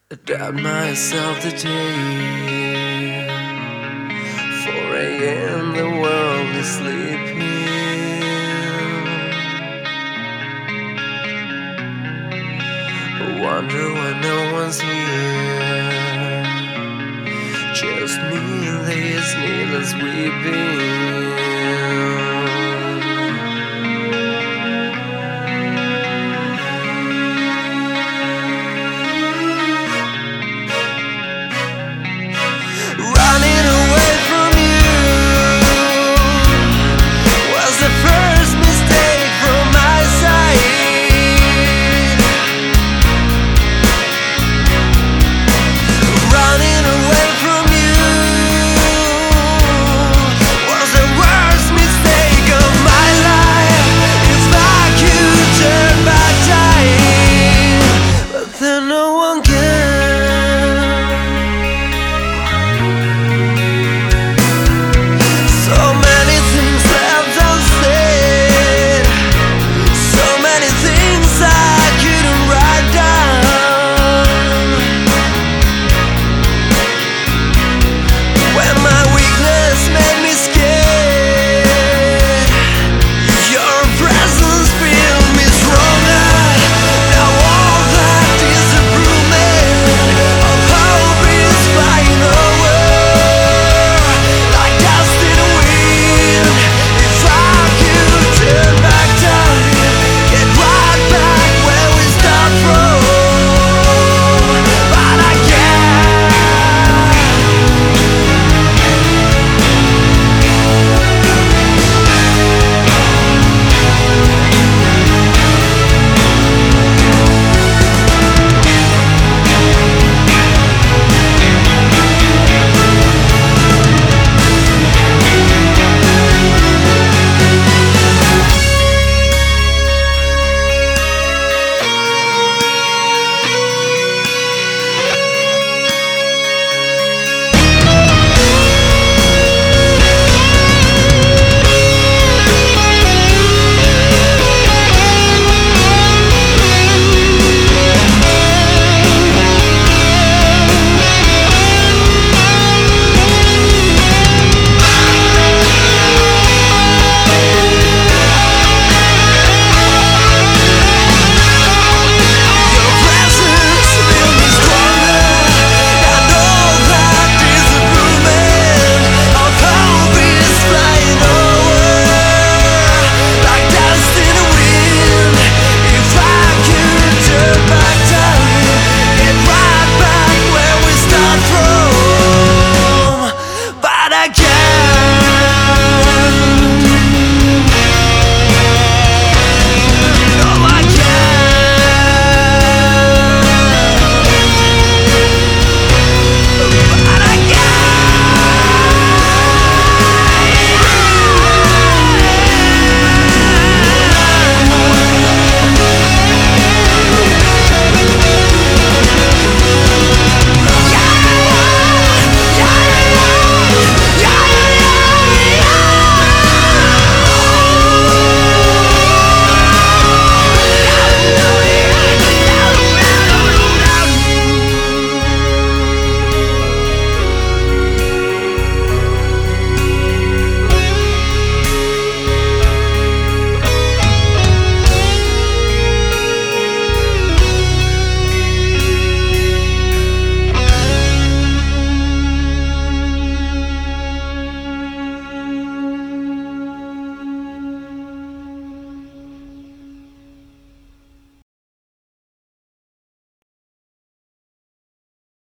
I doubt myself the day 4 a.m. the world is sleeping. I wonder why no one's here. Just me and this needless weeping. Running away from you was the first mistake from my side. Running away from you was the worst mistake of my life. If I could turn back time, but then no one can.